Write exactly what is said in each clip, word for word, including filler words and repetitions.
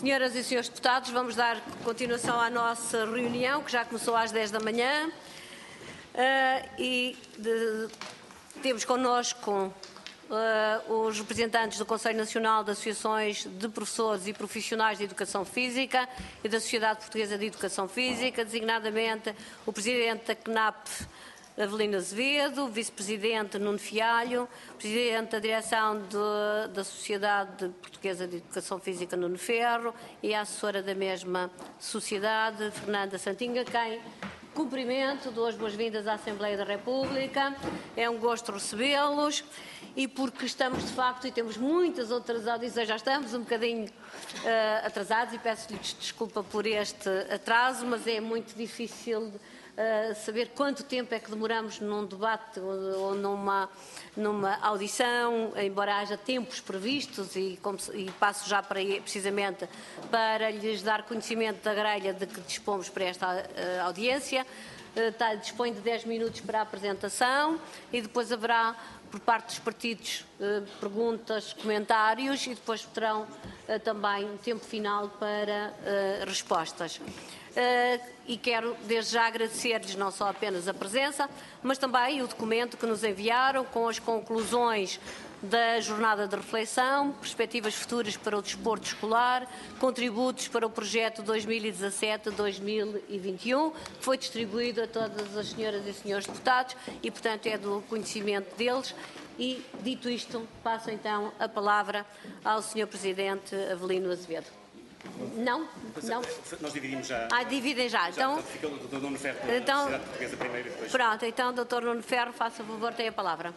Senhoras e senhores deputados, vamos dar continuação à nossa reunião, que já começou às dez da manhã. Uh, e de, temos connosco uh, os representantes do Conselho Nacional de Associações de Professores e Profissionais de Educação Física e da Sociedade Portuguesa de Educação Física, designadamente o Presidente da C N A P, Avelino Azevedo, o Vice-Presidente Nuno Fialho, Presidente da Direção de, da Sociedade Portuguesa de Educação Física Nuno Ferro e a assessora da mesma sociedade, Fernanda Santinga, quem cumprimento, dou as boas-vindas à Assembleia da República. É um gosto recebê-los e porque estamos de facto e temos muitas outras audições, já estamos um bocadinho uh, atrasados e peço-lhes desculpa por este atraso, mas é muito difícil Uh, saber quanto tempo é que demoramos num debate ou, ou numa, numa audição, embora haja tempos previstos e, como, e passo já para, precisamente para lhes dar conhecimento da grelha de que dispomos para esta uh, audiência. Uh, tá, dispõe de dez minutos para a apresentação e depois haverá, por parte dos partidos, uh, perguntas, comentários e depois terão uh, também um tempo final para uh, respostas. Uh, e quero desde já agradecer-lhes não só apenas a presença, mas também o documento que nos enviaram com as conclusões da jornada de reflexão, perspectivas futuras para o desporto escolar, contributos para o projeto dois mil e dezassete a dois mil e vinte e um, que foi distribuído a todas as senhoras e senhores deputados e, portanto, é do conhecimento deles. E, dito isto, passo então a palavra ao senhor Presidente Avelino Azevedo. Não? Não? Nós dividimos já. Ah, dividem já. Então, já fica o doutor Nuno Ferro da então, Sociedade Portuguesa primeiro e depois. Pronto, então, doutor Nuno Ferro, faça favor, tem a palavra.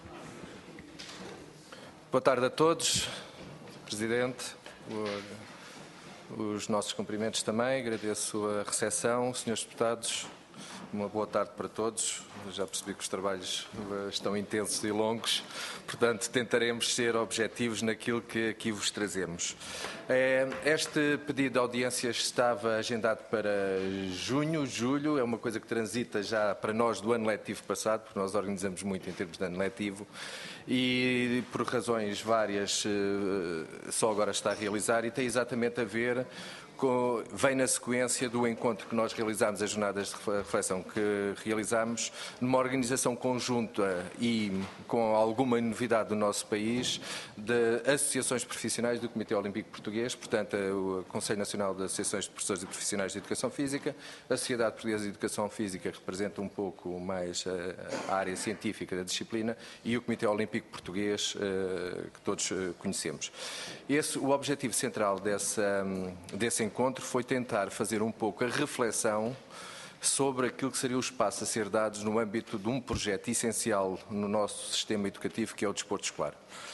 Boa tarde a todos, Presidente, os nossos cumprimentos também, agradeço a recepção, senhores deputados, uma boa tarde para todos. Já percebi que os trabalhos estão intensos e longos, portanto tentaremos ser objetivos naquilo que aqui vos trazemos. Este pedido de audiências estava agendado para junho, julho, é uma coisa que transita já para nós do ano letivo passado, porque nós organizamos muito em termos de ano letivo e por razões várias só agora está a realizar e tem exatamente a ver com, vem na sequência do encontro que nós realizámos, as jornadas de reflexão que realizámos, numa organização conjunta e com alguma novidade do nosso país, de associações profissionais do Comitê Olímpico Português, portanto, o Conselho Nacional de Associações de Professores e Profissionais de Educação Física, a Sociedade Portuguesa de Educação Física, que representa um pouco mais a área científica da disciplina, e o Comitê Olímpico Português, que todos conhecemos. Esse, o objetivo central dessa, desse encontro foi tentar fazer um pouco a reflexão sobre aquilo que seria o espaço a ser dado no âmbito de um projeto essencial no nosso sistema educativo, que é o desporto escolar.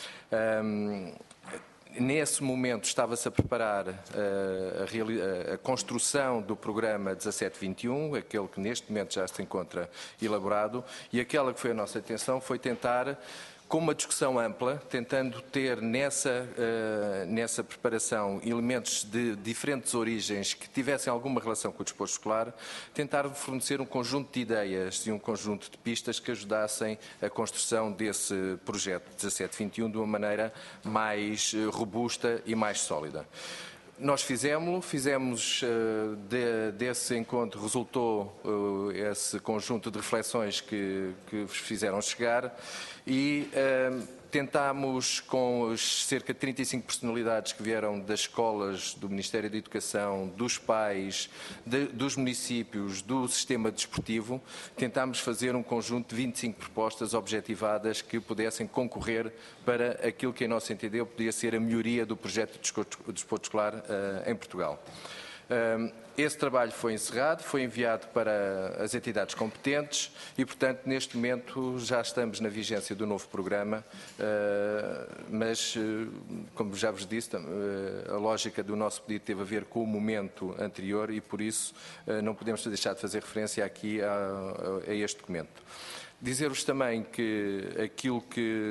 Um, nesse momento estava-se a preparar uh, a, a, a construção do programa dezassete vinte e um, aquele que neste momento já se encontra elaborado, e aquela que foi a nossa intenção foi tentar, com uma discussão ampla, tentando ter nessa, uh, nessa preparação elementos de diferentes origens que tivessem alguma relação com o desporto escolar, tentar fornecer um conjunto de ideias e um conjunto de pistas que ajudassem a construção desse projeto dezassete vinte e um de uma maneira mais robusta e mais sólida. Nós fizemos-lo, fizemos, uh, de, desse encontro resultou uh, esse conjunto de reflexões que, que vos fizeram chegar e uh, tentámos, com os cerca de trinta e cinco personalidades que vieram das escolas, do Ministério da Educação, dos pais, de, dos municípios, do sistema desportivo, tentámos fazer um conjunto de vinte e cinco propostas objetivadas que pudessem concorrer para aquilo que, em nosso entender, podia ser a melhoria do projeto de desporto escolar uh, em Portugal. Uh, esse trabalho foi encerrado, foi enviado para as entidades competentes e, portanto, neste momento já estamos na vigência do novo programa, uh, mas, uh, como já vos disse, uh, a lógica do nosso pedido teve a ver com o momento anterior e, por isso, uh, não podemos deixar de fazer referência aqui a, a, a este documento. Dizer-vos também que aquilo que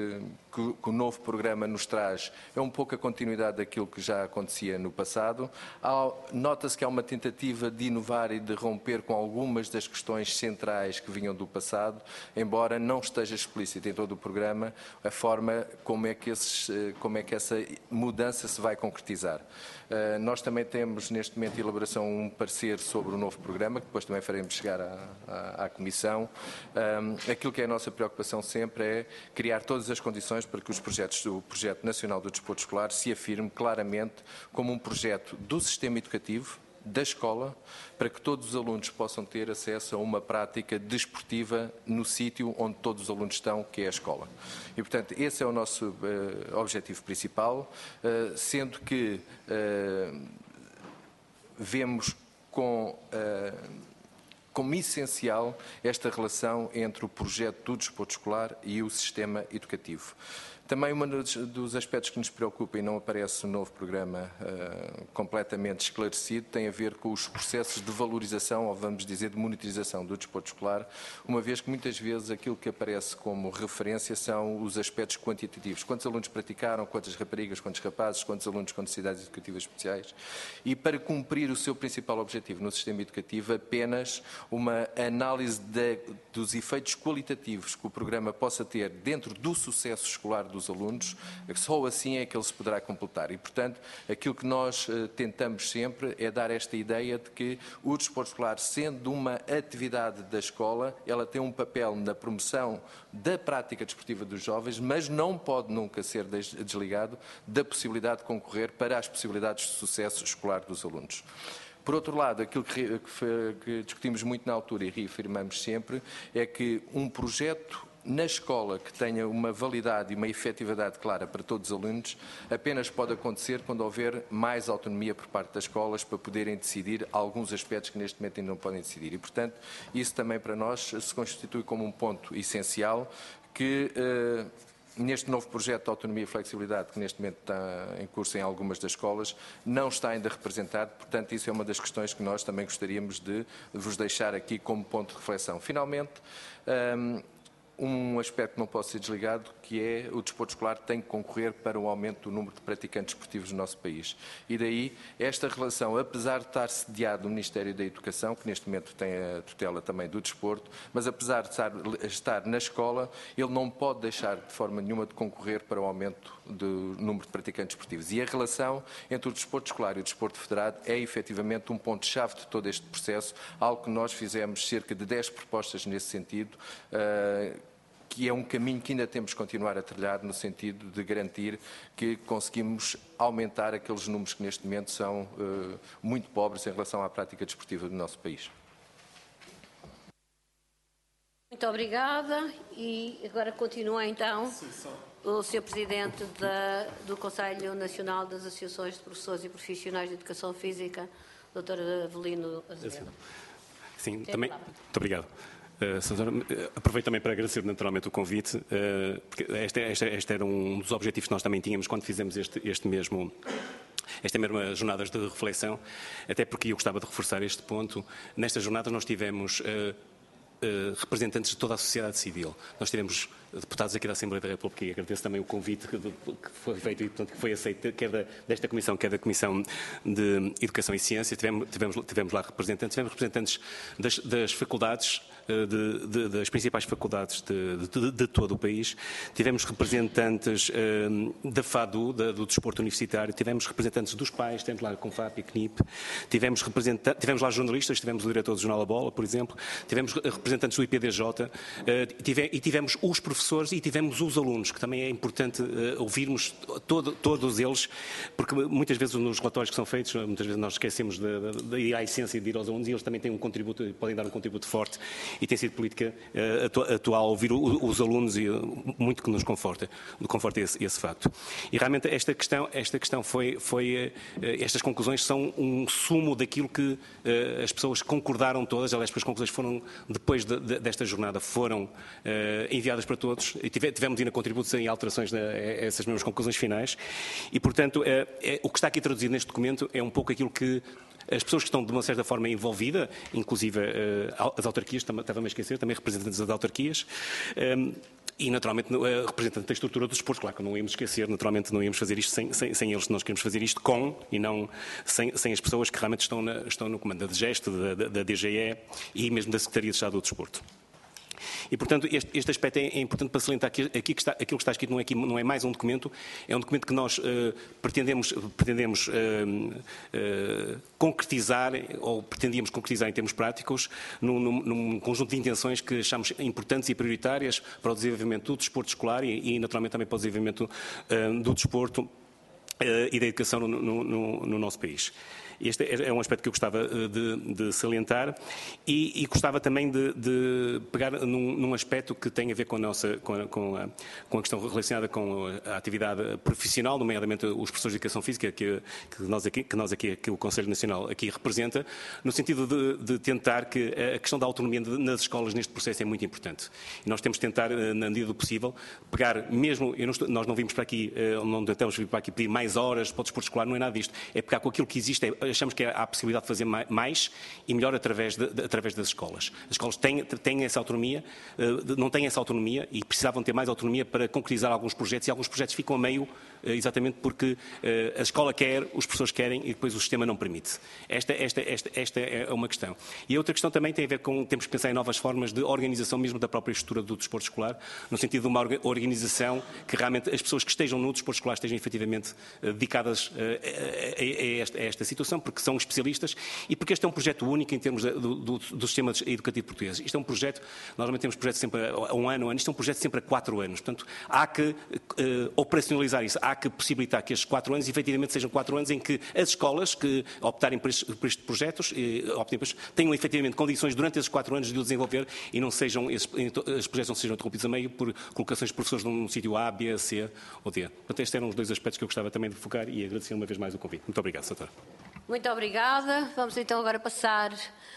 que, que o novo programa nos traz é um pouco a continuidade daquilo que já acontecia no passado. Nota-se que há uma tentativa de inovar e de romper com algumas das questões centrais que vinham do passado, embora não esteja explícito em todo o programa a forma como é que, esses, como é que essa mudança se vai concretizar. Uh, nós também temos neste momento em elaboração um parecer sobre o novo programa, que depois também faremos chegar à, à, à Comissão. Um, aquilo que é a nossa preocupação sempre é criar todas as condições para que os projetos do Projeto Nacional do Desporto Escolar se afirme claramente como um projeto do sistema educativo, da escola, para que todos os alunos possam ter acesso a uma prática desportiva no sítio onde todos os alunos estão, que é a escola. E, portanto, esse é o nosso uh, objetivo principal, uh, sendo que uh, vemos com, uh, como essencial esta relação entre o projeto do desporto escolar e o sistema educativo. Também um dos aspectos que nos preocupa e não aparece no novo programa uh, completamente esclarecido tem a ver com os processos de valorização, ou vamos dizer de monitorização do desporto escolar, uma vez que muitas vezes aquilo que aparece como referência são os aspectos quantitativos. Quantos alunos praticaram, quantas raparigas, quantos rapazes, quantos alunos com necessidades educativas especiais. E para cumprir o seu principal objetivo no sistema educativo, apenas uma análise de, dos efeitos qualitativos que o programa possa ter dentro do sucesso escolar do dos alunos, só assim é que ele se poderá completar. E, portanto, aquilo que nós uh, tentamos sempre é dar esta ideia de que o desporto escolar, sendo uma atividade da escola, ela tem um papel na promoção da prática desportiva dos jovens, mas não pode nunca ser desligado da possibilidade de concorrer para as possibilidades de sucesso escolar dos alunos. Por outro lado, aquilo que, que, que discutimos muito na altura e reafirmamos sempre é que um projeto na escola que tenha uma validade e uma efetividade clara para todos os alunos apenas pode acontecer quando houver mais autonomia por parte das escolas para poderem decidir alguns aspectos que neste momento ainda não podem decidir. E, portanto, isso também para nós se constitui como um ponto essencial que eh, neste novo projeto de autonomia e flexibilidade que neste momento está em curso em algumas das escolas, não está ainda representado, portanto isso é uma das questões que nós também gostaríamos de vos deixar aqui como ponto de reflexão. Finalmente, um, Um aspecto que não pode ser desligado, que é o desporto escolar tem que concorrer para o aumento do número de praticantes esportivos no nosso país. E daí, esta relação, apesar de estar sediado no Ministério da Educação, que neste momento tem a tutela também do desporto, mas apesar de estar, estar na escola, ele não pode deixar de forma nenhuma de concorrer para o aumento do número de praticantes esportivos. E a relação entre o desporto escolar e o desporto federado é efetivamente um ponto-chave de todo este processo, algo que nós fizemos cerca de dez propostas nesse sentido, uh, que é um caminho que ainda temos que continuar a trilhar no sentido de garantir que conseguimos aumentar aqueles números que neste momento são uh, muito pobres em relação à prática desportiva do nosso país. Muito obrigada e agora continua então o senhor Presidente da, do Conselho Nacional das Associações de Professores e Profissionais de Educação Física, doutor Avelino Azevedo. Sim, Tem também. Muito obrigado. Uh, aproveito também para agradecer naturalmente o convite, uh, porque este, este, este era um dos objetivos que nós também tínhamos quando fizemos este, este mesmo, esta mesma jornadas de reflexão, até porque eu gostava de reforçar este ponto. Nestas jornadas nós tivemos uh, uh, representantes de toda a sociedade civil, nós tivemos deputados aqui da Assembleia da República e agradeço também o convite que, que foi feito e portanto, que foi aceito, quer da, desta Comissão, quer da Comissão de Educação e Ciência. Tivemos, tivemos, tivemos lá representantes, tivemos representantes das, das faculdades, de, de, das principais faculdades de, de, de todo o país, tivemos representantes uh, da FADU, da, do desporto universitário, tivemos representantes dos pais, tivemos lá com FAP e C N I P, tivemos, tivemos lá jornalistas, tivemos o diretor do Jornal A Bola, por exemplo, tivemos representantes do I P D J uh, tive, e tivemos os professores e tivemos os alunos, que também é importante uh, ouvirmos todo, todos eles, porque muitas vezes nos relatórios que são feitos, muitas vezes nós esquecemos de, de, de ir à essência de ir aos alunos e eles também têm um contributo, podem dar um contributo forte e tem sido política uh, atual ouvir o, os alunos e uh, muito que nos conforta, conforta esse, esse facto. E realmente esta questão, esta questão foi, foi uh, estas conclusões são um sumo daquilo que uh, as pessoas concordaram todas, aliás, as conclusões foram, depois de, de, desta jornada, foram uh, enviadas para todos e tive, tivemos ainda contributos em alterações a, a essas mesmas conclusões finais e, portanto, uh, é, o que está aqui traduzido neste documento é um pouco aquilo que as pessoas que estão de uma certa forma envolvidas, inclusive uh, as autarquias, estava-me a esquecer, também representantes das autarquias, um, e naturalmente a representante da estrutura do desporto, claro que não íamos esquecer, naturalmente não íamos fazer isto sem, sem, sem eles, nós queremos fazer isto com e não sem, sem as pessoas que realmente estão, na, estão no comando da DGEST, da, da, da D G E e mesmo da Secretaria de Estado do Desporto. E, portanto, este, este aspecto é, é importante para salientar que aqui que está, aquilo que está escrito não é, aqui, não é mais um documento, é um documento que nós uh, pretendemos, pretendemos uh, uh, concretizar, ou pretendíamos concretizar em termos práticos, num, num, num conjunto de intenções que achamos importantes e prioritárias para o desenvolvimento do desporto escolar e, e naturalmente, também para o desenvolvimento uh, do desporto uh, e da educação no, no, no, no nosso país. Este é um aspecto que eu gostava de, de salientar e, e gostava também de, de pegar num, num aspecto que tem a ver com a, nossa, com, a, com, a, com a questão relacionada com a atividade profissional, nomeadamente os professores de Educação Física que, que, nós, aqui, que nós aqui, que o Conselho Nacional aqui representa, no sentido de, de tentar que a questão da autonomia nas escolas neste processo é muito importante. E nós temos de tentar, na medida do possível, pegar mesmo, eu não estou, nós não vimos para aqui, não tentamos vir para aqui pedir mais horas para o desporto escolar, não é nada disto, é pegar com aquilo que existe, é, achamos que há a possibilidade de fazer mais e melhor através, de, de, através das escolas. As escolas têm, têm essa autonomia, não têm essa autonomia e precisavam ter mais autonomia para concretizar alguns projetos e alguns projetos ficam a meio exatamente porque a escola quer, os professores querem e depois o sistema não permite. Esta, esta, esta, esta é uma questão. E a outra questão também tem a ver com, temos que pensar em novas formas de organização mesmo da própria estrutura do desporto escolar, no sentido de uma organização que realmente as pessoas que estejam no desporto escolar estejam efetivamente dedicadas a, a, a, esta, a esta situação, porque são especialistas e porque este é um projeto único em termos do, do, do sistema educativo português. Isto é um projeto, nós normalmente temos projetos sempre a um ano, um ano, isto é um projeto sempre a quatro anos. Portanto, há que uh, operacionalizar isso, há que possibilitar que estes quatro anos, efetivamente, sejam quatro anos em que as escolas que optarem por estes, por estes projetos e, optem por estes, tenham efetivamente condições durante esses quatro anos de o desenvolver e não sejam, esses, os projetos não sejam interrompidos a meio por colocações de professores num sítio A, B, C ou D. Portanto, estes eram os dois aspectos que eu gostava também de focar e agradecer uma vez mais o convite. Muito obrigado, Doutora. Muito obrigada. Vamos então agora passar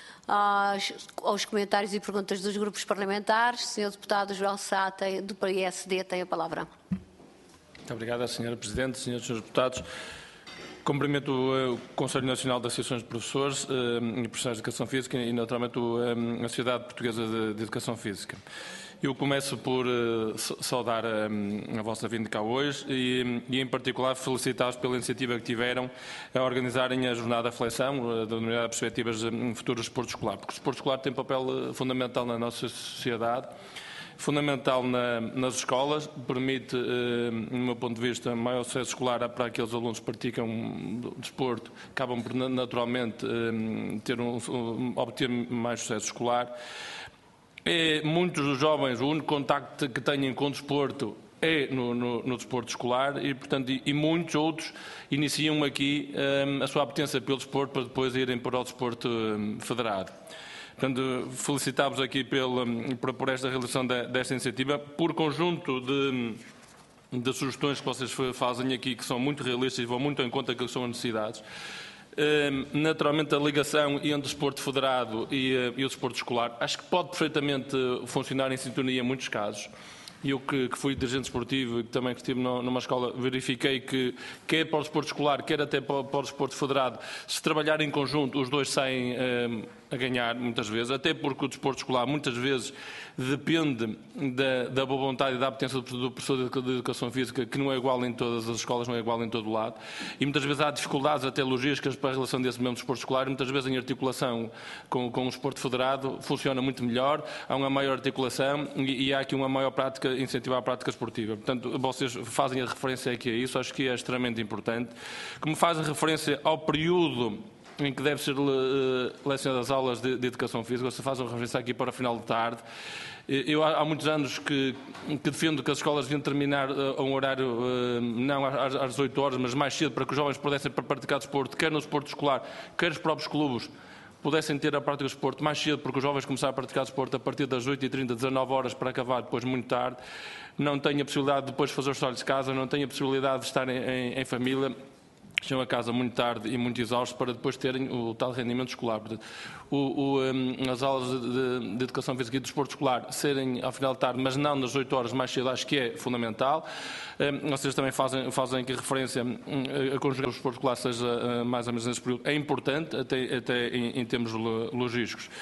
aos, aos comentários e perguntas dos grupos parlamentares. senhor Deputado João Sá, tem, do P S D, tem a palavra. Muito obrigada, senhora Presidente, senhores e senhores deputados. Cumprimento o Conselho Nacional de Associações de Professores e Profissionais de Educação Física e, naturalmente, a Sociedade Portuguesa de Educação Física. Eu começo por uh, saudar um, a vossa vinda cá hoje e, e em particular, felicitá-los pela iniciativa que tiveram a organizarem a jornada de reflexão uh, da Unidade de Perspectivas de Futuro do Desporto Escolar, porque o desporto escolar tem papel uh, fundamental na nossa sociedade, fundamental na, nas escolas, permite, uh, no meu ponto de vista, maior sucesso escolar para aqueles alunos que praticam desporto, acabam por naturalmente uh, ter um, um, obter mais sucesso escolar. É, muitos dos jovens, o único contacto que têm com o desporto é no, no, no desporto escolar e, portanto, e, e muitos outros iniciam aqui um, a sua apetência pelo desporto para depois irem para o desporto um, federado. Portanto, felicitamos aqui pela, por, por esta realização de, desta iniciativa, por conjunto de, de sugestões que vocês fazem aqui, que são muito realistas e vão muito em conta daquilo que são as necessidades. Naturalmente, a ligação entre o desporto federado e, e o desporto escolar acho que pode perfeitamente funcionar em sintonia em muitos casos. E eu que, que fui dirigente esportivo e que também que estive numa escola, verifiquei que quer para o desporto escolar, quer até para, para o desporto federado, se trabalhar em conjunto, os dois saem um, a ganhar muitas vezes, até porque o desporto escolar muitas vezes depende da, da boa vontade e da apetência do professor de Educação Física, que não é igual em todas as escolas, não é igual em todo o lado, e muitas vezes há dificuldades até logísticas para a relação desse mesmo desporto escolar, e muitas vezes em articulação com, com o desporto federado funciona muito melhor, há uma maior articulação e, e há aqui uma maior prática, incentivar a prática esportiva. Portanto, vocês fazem a referência aqui a isso, acho que é extremamente importante. Como fazem referência ao período em que deve ser lecionadas as aulas de, de Educação Física, você faz uma referência aqui para o final de tarde. Eu há muitos anos que, que defendo que as escolas deviam terminar a um horário, não às, às dezoito horas, mas mais cedo, para que os jovens pudessem praticar desporto, quer no desporto escolar, quer os próprios clubes, pudessem ter a prática de desporto mais cedo, porque os jovens começaram a praticar desporto a partir das oito e trinta, dezanove horas, para acabar depois muito tarde. Não têm a possibilidade de depois fazer os trabalhos de casa, não têm a possibilidade de estar em, em, em família. Chegam a casa muito tarde e muito exaustos para depois terem o tal rendimento escolar. Portanto, o, o, um, as aulas de, de Educação Física e de Desporto Escolar serem ao final de tarde, mas não nas oito horas mais cedo, acho que é fundamental. Um, vocês também fazem, fazem aqui referência um, a conjugar o desporto escolar seja uh, mais ou menos nesse período. É importante, até, até em, em termos logísticos. Portanto,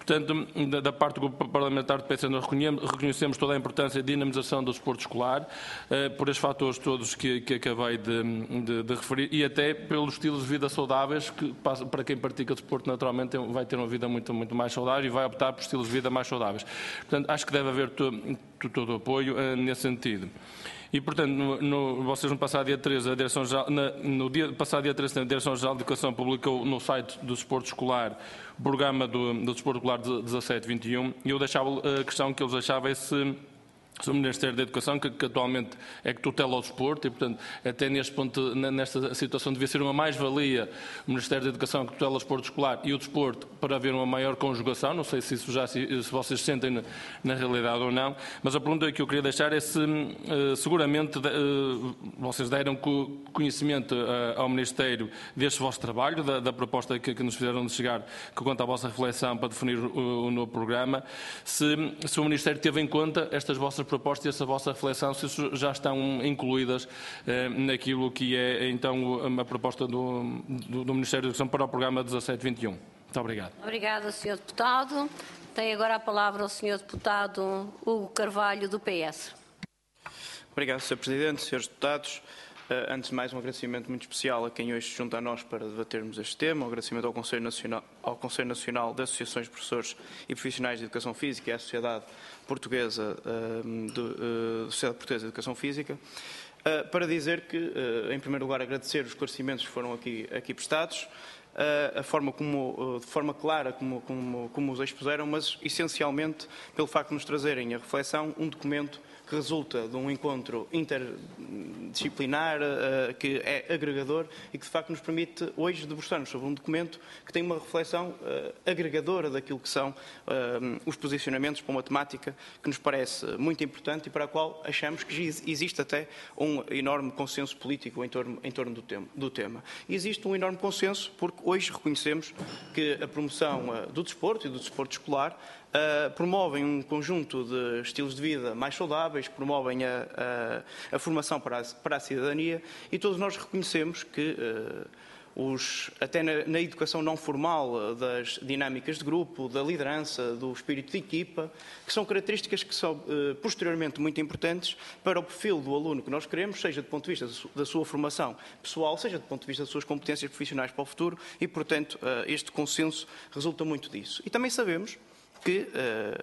Portanto, da, da parte do Grupo Parlamentar do P S, nós reconhecemos toda a importância e dinamização do desporto escolar, uh, por estes fatores todos que, que acabei de, de, de referir, e até pelos estilos de vida saudáveis, que para quem pratica desporto naturalmente vai ter uma vida muito, muito mais saudável e vai optar por estilos de vida mais saudáveis. Portanto, acho que deve haver to, to, todo o apoio uh, nesse sentido. E, portanto, no, no, vocês no passado dia treze, a Direção-Geral, na, no dia passado dia treze, a Direção-Geral de Educação publicou no site do desporto escolar o programa do, do desporto escolar dezassete vinte e um, e eu deixava a questão que eles achavam é se o Ministério da Educação, que, que atualmente é que tutela o desporto e, portanto, até neste ponto, nesta situação, devia ser uma mais-valia o Ministério da Educação que tutela o desporto escolar e o desporto para haver uma maior conjugação. Não sei se isso já se, se vocês sentem na, na realidade ou não, mas a pergunta que eu queria deixar é se, uh, seguramente, uh, vocês deram conhecimento uh, ao Ministério deste vosso trabalho, da, da proposta que, que nos fizeram de chegar, que conta a vossa reflexão para definir o, o novo programa, se, se o Ministério teve em conta estas vossas propostas e essa vossa reflexão, se já estão incluídas eh, naquilo que é então a proposta do, do, do Ministério da Educação para o programa dezassete vinte e um. Muito obrigado. Obrigada, senhor Deputado. Tem agora a palavra o senhor Deputado Hugo Carvalho, do P S. Obrigado, senhor Presidente, senhores Deputados. Uh, antes de mais, um agradecimento muito especial a quem hoje se junta a nós para debatermos este tema, um agradecimento ao Conselho Nacional, ao Conselho Nacional de Associações de Professores e Profissionais de Educação Física e à Sociedade Portuguesa, uh, de, uh, Sociedade Portuguesa de Educação Física, uh, para dizer que, uh, em primeiro lugar, agradecer os esclarecimentos que foram aqui, aqui prestados, uh, a forma como, uh, de forma clara como, como, como os expuseram, mas essencialmente pelo facto de nos trazerem a reflexão um documento que resulta de um encontro interdisciplinar, uh, que é agregador e que de facto nos permite hoje debruçarmos sobre um documento que tem uma reflexão uh, agregadora daquilo que são uh, os posicionamentos para uma temática que nos parece muito importante e para a qual achamos que existe até um enorme consenso político em torno, em torno do, tema, do tema. E existe um enorme consenso porque hoje reconhecemos que a promoção uh, do desporto e do desporto escolar Uh, promovem um conjunto de estilos de vida mais saudáveis, promovem a, a, a formação para a, para a cidadania e todos nós reconhecemos que uh, os, até na, na educação não formal das dinâmicas de grupo, da liderança, do espírito de equipa, que são características que são uh, posteriormente muito importantes para o perfil do aluno que nós queremos, seja do ponto de vista da sua formação pessoal, seja do ponto de vista das suas competências profissionais para o futuro e, portanto, uh, este consenso resulta muito disso. E também sabemos que uh,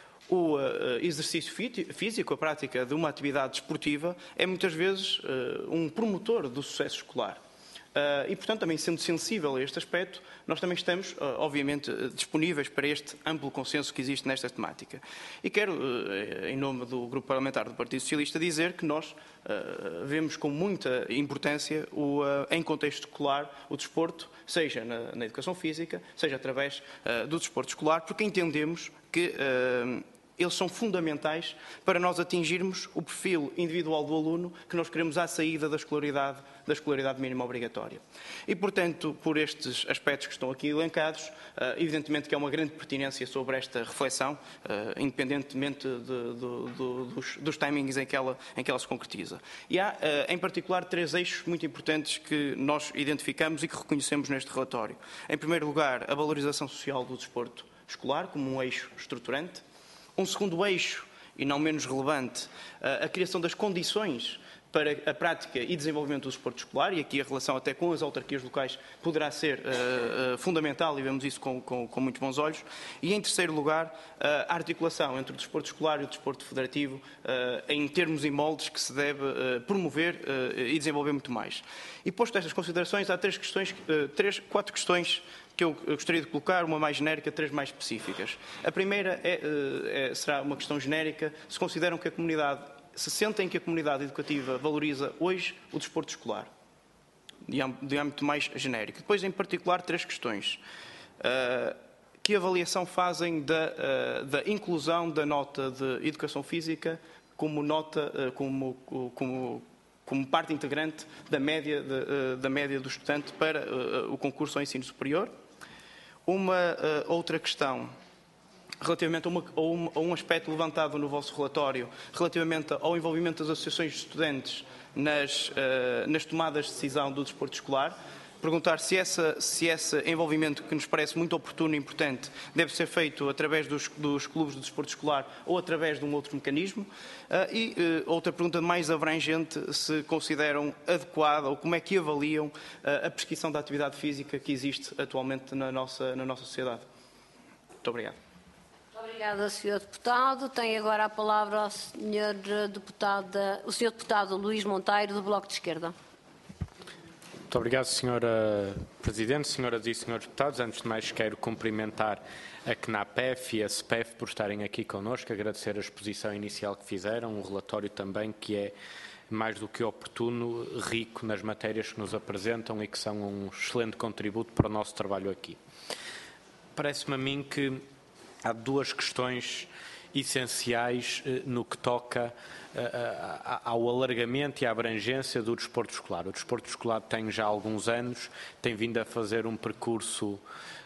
o uh, exercício físico, a prática de uma atividade desportiva, é muitas vezes uh, um promotor do sucesso escolar. Uh, e, portanto, também sendo sensível a este aspecto, nós também estamos, uh, obviamente, uh, disponíveis para este amplo consenso que existe nesta temática. E quero, uh, em nome do Grupo Parlamentar do Partido Socialista, dizer que nós uh, vemos com muita importância, o, uh, em contexto escolar, o desporto, seja na, na educação física, seja através uh, do desporto escolar, porque entendemos que uh, eles são fundamentais para nós atingirmos o perfil individual do aluno que nós queremos à saída da escolaridade, da escolaridade mínima obrigatória. E, portanto, por estes aspectos que estão aqui elencados, evidentemente que há uma grande pertinência sobre esta reflexão, independentemente de, de, de, dos, dos timings em que, ela, em que ela se concretiza. E há, em particular, três eixos muito importantes que nós identificamos e que reconhecemos neste relatório. Em primeiro lugar, a valorização social do desporto escolar como um eixo estruturante. Um segundo eixo, e não menos relevante, a criação das condições para a prática e desenvolvimento do desporto escolar, e aqui a relação até com as autarquias locais poderá ser uh, uh, fundamental, e vemos isso com, com, com muitos bons olhos. E, em terceiro lugar, uh, a articulação entre o desporto escolar e o desporto federativo uh, em termos e moldes que se deve uh, promover uh, e desenvolver muito mais. E, posto estas considerações, há três questões, uh, três, quatro questões que eu gostaria de colocar, uma mais genérica, três mais específicas. A primeira é, é, será uma questão genérica. Se consideram que a comunidade, se sentem que a comunidade educativa valoriza hoje o desporto escolar, de âmbito mais genérico. Depois, em particular, três questões. Uh, que avaliação fazem da, uh, da inclusão da nota de educação física como nota, uh, como, como como parte integrante da média, de, uh, da média do estudante para uh, o concurso ao ensino superior? Uma uh, outra questão, relativamente a, uma, a, um, a um aspecto levantado no vosso relatório, relativamente ao envolvimento das associações de estudantes nas, uh, nas tomadas de decisão do desporto escolar, perguntar se, essa, se esse envolvimento, que nos parece muito oportuno e importante, deve ser feito através dos, dos clubes de desporto escolar ou através de um outro mecanismo. Uh, e uh, outra pergunta mais abrangente, se consideram adequada ou como é que avaliam uh, a prescrição da atividade física que existe atualmente na nossa, na nossa sociedade. Muito obrigado. Obrigada, senhor Deputado. Tem agora a palavra o senhor Deputado, o senhor Deputado Luís Monteiro, do Bloco de Esquerda. Muito obrigado, senhora Presidente, senhoras e senhores deputados. Antes de mais, quero cumprimentar a CNAPEF e a SPEF por estarem aqui connosco, agradecer a exposição inicial que fizeram, um relatório também que é mais do que oportuno, rico nas matérias que nos apresentam e que são um excelente contributo para o nosso trabalho aqui. Parece-me a mim que há duas questões essenciais eh, no que toca eh, ao alargamento e à abrangência do desporto escolar. O desporto escolar tem já alguns anos, tem vindo a fazer um percurso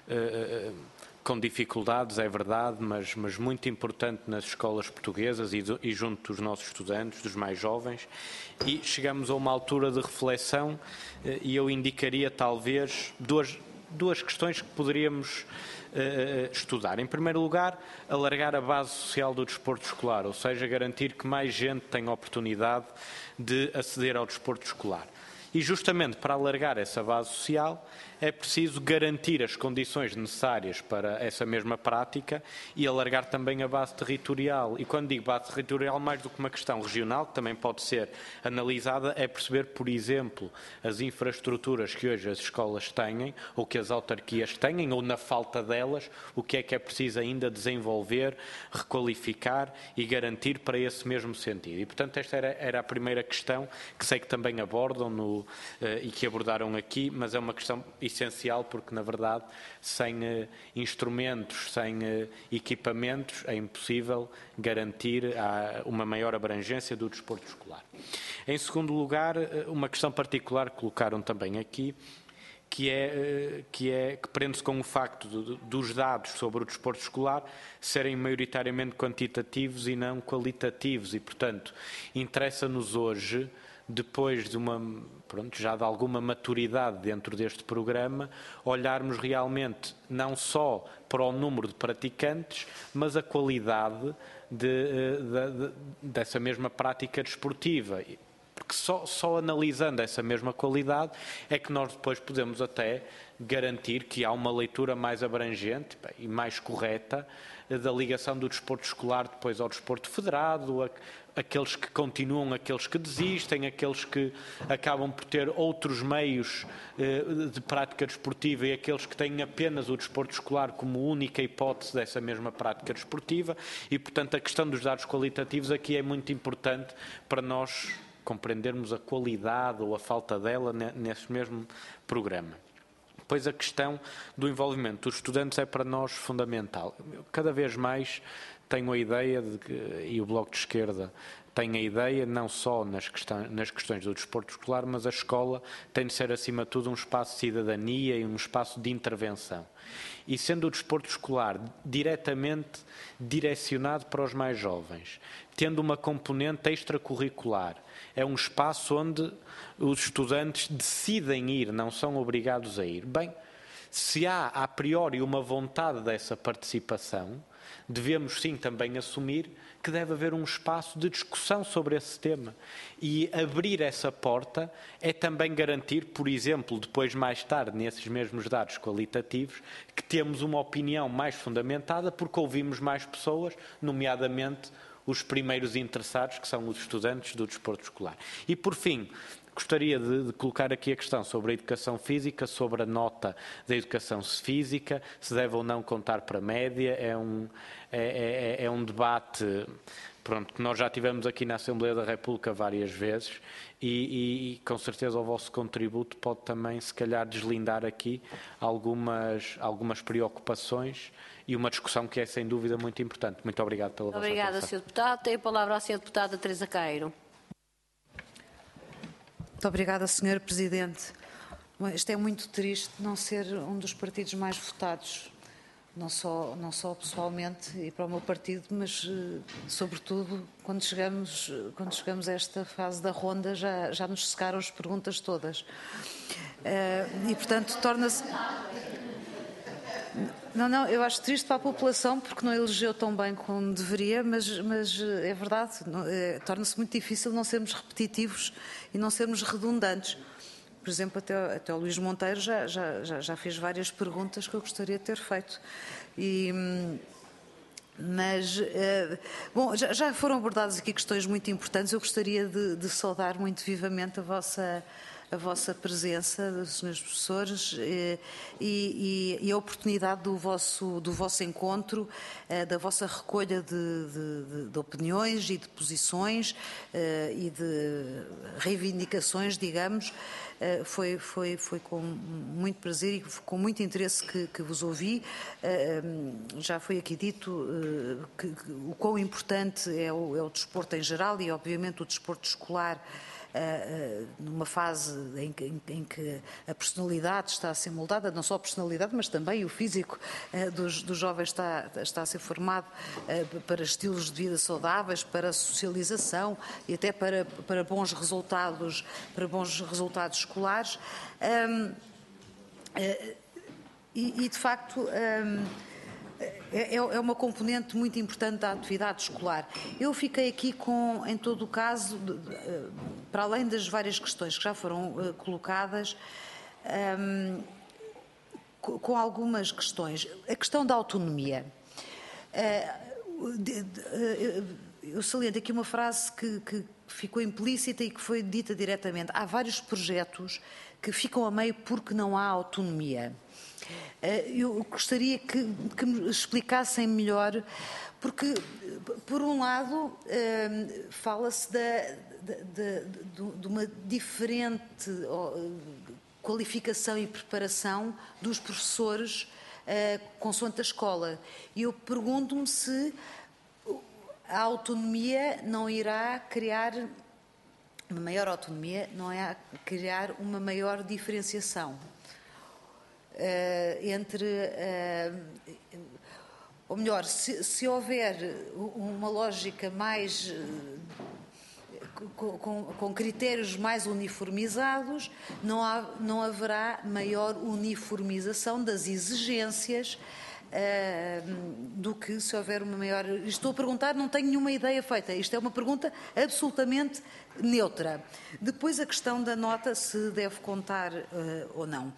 eh, com dificuldades, é verdade, mas, mas muito importante nas escolas portuguesas e, do, e junto dos nossos estudantes, dos mais jovens, e chegamos a uma altura de reflexão eh, e eu indicaria talvez duas, duas questões que poderíamos Uh, estudar. Em primeiro lugar, alargar a base social do desporto escolar, ou seja, garantir que mais gente tenha oportunidade de aceder ao desporto escolar. E justamente para alargar essa base social é preciso garantir as condições necessárias para essa mesma prática e alargar também a base territorial. E quando digo base territorial, mais do que uma questão regional, que também pode ser analisada, é perceber, por exemplo, as infraestruturas que hoje as escolas têm, ou que as autarquias têm, ou na falta delas, o que é que é preciso ainda desenvolver, requalificar e garantir para esse mesmo sentido. E, portanto, esta era, era a primeira questão que sei que também abordam no, uh, e que abordaram aqui, mas é uma questão essencial porque, na verdade, sem uh, instrumentos, sem uh, equipamentos, é impossível garantir uh, uma maior abrangência do desporto escolar. Em segundo lugar, uh, uma questão particular que colocaram também aqui, que é, que, é, que prende-se com o facto de, dos dados sobre o desporto escolar serem maioritariamente quantitativos e não qualitativos e, portanto, interessa-nos hoje, depois de uma, pronto, já de alguma maturidade dentro deste programa, olharmos realmente não só para o número de praticantes, mas a qualidade de, de, de, dessa mesma prática desportiva. Porque só, só analisando essa mesma qualidade é que nós depois podemos até garantir que há uma leitura mais abrangente e mais correta da ligação do desporto escolar depois ao desporto federado, a, aqueles que continuam, aqueles que desistem, aqueles que acabam por ter outros meios eh, de prática desportiva e aqueles que têm apenas o desporto escolar como única hipótese dessa mesma prática desportiva e, portanto, a questão dos dados qualitativos aqui é muito importante para nós compreendermos a qualidade ou a falta dela nesse mesmo programa. Depois a questão do envolvimento dos estudantes é para nós fundamental. Cada vez mais tenho a ideia, de que, e o Bloco de Esquerda tem a ideia, não só nas questões, nas questões do desporto escolar, mas a escola tem de ser acima de tudo um espaço de cidadania e um espaço de intervenção. E sendo o desporto escolar diretamente direcionado para os mais jovens, tendo uma componente extracurricular, é um espaço onde os estudantes decidem ir, não são obrigados a ir. Bem, se há a priori uma vontade dessa participação, devemos sim também assumir que deve haver um espaço de discussão sobre esse tema. E abrir essa porta é também garantir, por exemplo, depois mais tarde, nesses mesmos dados qualitativos, que temos uma opinião mais fundamentada porque ouvimos mais pessoas, nomeadamente os primeiros interessados, que são os estudantes do desporto escolar. E, por fim, gostaria de, de colocar aqui a questão sobre a educação física, sobre a nota da educação física, se deve ou não contar para a média. É um, é, é, é um debate pronto, que nós já tivemos aqui na Assembleia da República várias vezes e, e, e com certeza o vosso contributo pode também, se calhar, deslindar aqui algumas, algumas preocupações e uma discussão que é, sem dúvida, muito importante. Muito obrigado pela vossa atenção. Obrigada, senhor Deputado. Tem a palavra a senhora Deputada Teresa Caeiro. Muito obrigada, senhora Presidente. Isto é muito triste não ser um dos partidos mais votados não só, não só pessoalmente e para o meu partido, mas sobretudo quando chegamos, quando chegamos a esta fase da ronda já, já nos secaram as perguntas todas. E, portanto, torna-se... Não, não, eu acho triste para a população porque não elegeu tão bem como deveria, mas, mas é verdade, é, torna-se muito difícil não sermos repetitivos e não sermos redundantes. Por exemplo, até, até o Luís Monteiro já, já, já, já fez várias perguntas que eu gostaria de ter feito. E, mas, bom, já, já foram abordadas aqui questões muito importantes. Eu gostaria de, de saudar muito vivamente a vossa... a vossa presença, senhores professores, e, e, e a oportunidade do vosso, do vosso encontro, da vossa recolha de, de, de opiniões e de posições e de reivindicações, digamos. Foi, foi, foi com muito prazer e com muito interesse que, que vos ouvi. Já foi aqui dito que, que o quão importante é o, é o desporto em geral e, obviamente, o desporto escolar, Uh, uh, numa fase em que, em, em que a personalidade está a ser moldada, não só a personalidade, mas também o físico uh, dos, dos jovens está, está a ser formado uh, para estilos de vida saudáveis, para a socialização e até para, para bons resultados, para bons resultados escolares. Um, uh, e, e, de facto, um, É, é uma componente muito importante da atividade escolar. Eu fiquei aqui com, em todo o caso, para além das várias questões que já foram uh, colocadas, um, com algumas questões. A questão da autonomia. Uh, de, de, uh, eu saliento aqui uma frase que, que ficou implícita e que foi dita diretamente. Há vários projetos que ficam a meio porque não há autonomia. Eu gostaria que, que me explicassem melhor, porque, por um lado, fala-se de, de, de, de uma diferente qualificação e preparação dos professores consoante a escola. E eu pergunto-me se a autonomia não irá criar, uma maior autonomia, não é criar uma maior diferenciação. Uh, entre, uh, ou melhor, se, se houver uma lógica mais, uh, com, com, com critérios mais uniformizados, não, há, não haverá maior uniformização das exigências uh, do que se houver uma maior... Estou a perguntar, não tenho nenhuma ideia feita, isto é uma pergunta absolutamente neutra. Depois a questão da nota, se deve contar uh, ou não.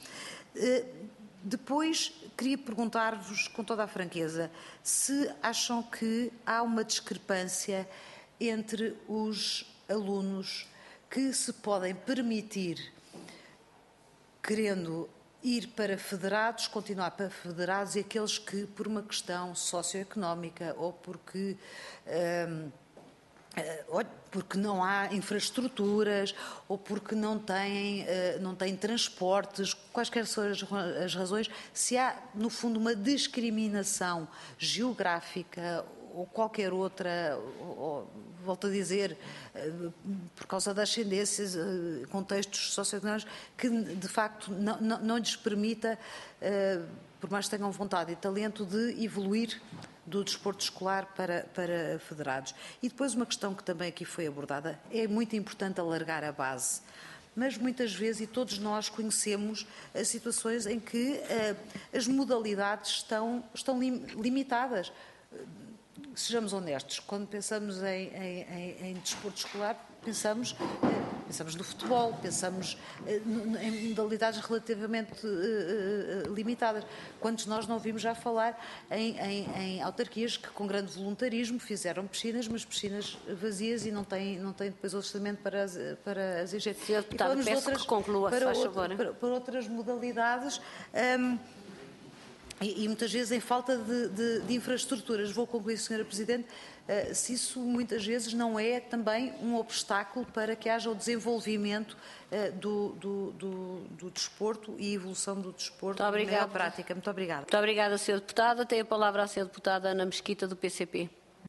Depois, queria perguntar-vos, com toda a franqueza, se acham que há uma discrepância entre os alunos que se podem permitir, querendo ir para federados, continuar para federados, e aqueles que, por uma questão socioeconómica ou porque... Hum, porque não há infraestruturas ou porque não têm, não têm transportes, quaisquer são as razões, se há, no fundo, uma discriminação geográfica ou qualquer outra, ou, volto a dizer, por causa das ascendências, contextos socioeconómicos, que, de facto, não, não, não lhes permita, por mais que tenham vontade e talento, de evoluir do desporto escolar para, para federados. E depois uma questão que também aqui foi abordada, é muito importante alargar a base, mas muitas vezes, e todos nós conhecemos as situações em que uh, as modalidades estão, estão lim, limitadas. Sejamos honestos, quando pensamos em, em, em, em desporto escolar, pensamos, uh, pensamos no futebol, pensamos uh, em modalidades relativamente uh, uh, limitadas. Quantos nós não vimos já falar em, em, em autarquias que, com grande voluntarismo, fizeram piscinas, mas piscinas vazias e não têm, não têm depois orçamento para as, para as encher. senhor Deputado, peço outras, que conclua, para, faz outra, favor. Para, para outras modalidades... Um, E, e muitas vezes em falta de, de, de infraestruturas. Vou concluir, senhora Presidente, uh, se isso muitas vezes não é também um obstáculo para que haja o desenvolvimento uh, do, do, do, do desporto e a evolução do desporto na prática. Muito obrigada. Muito obrigada, senhor Deputado. Tem a palavra a senhora Deputada Ana Mesquita, do P C P.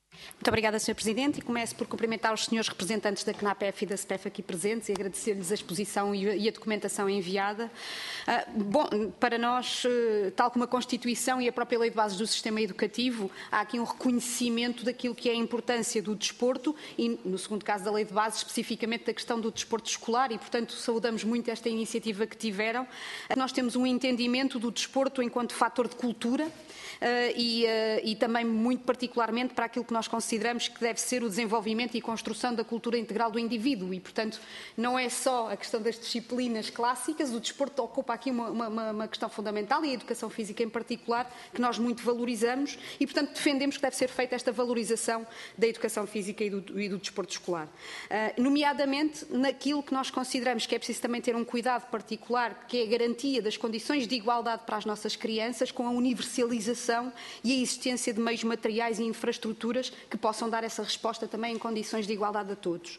Muito obrigada, senhor Presidente, e começo por cumprimentar os senhores representantes da CNAPEF e da SPEF aqui presentes e agradecer-lhes a exposição e a documentação enviada. Uh, bom, para nós, uh, tal como a Constituição e a própria Lei de Bases do Sistema Educativo, há aqui um reconhecimento daquilo que é a importância do desporto e, no segundo caso da Lei de Bases, especificamente da questão do desporto escolar e, portanto, saudamos muito esta iniciativa que tiveram. Uh, nós temos um entendimento do desporto enquanto fator de cultura, Uh, e, uh, e também muito particularmente para aquilo que nós consideramos que deve ser o desenvolvimento e construção da cultura integral do indivíduo e, portanto, não é só a questão das disciplinas clássicas, o desporto ocupa aqui uma, uma, uma questão fundamental e a educação física em particular, que nós muito valorizamos e, portanto, defendemos que deve ser feita esta valorização da educação física e do, e do desporto escolar. Uh, nomeadamente naquilo que nós consideramos que é preciso também ter um cuidado particular, que é a garantia das condições de igualdade para as nossas crianças com a universalização e a existência de meios materiais e infraestruturas que possam dar essa resposta também em condições de igualdade a todos.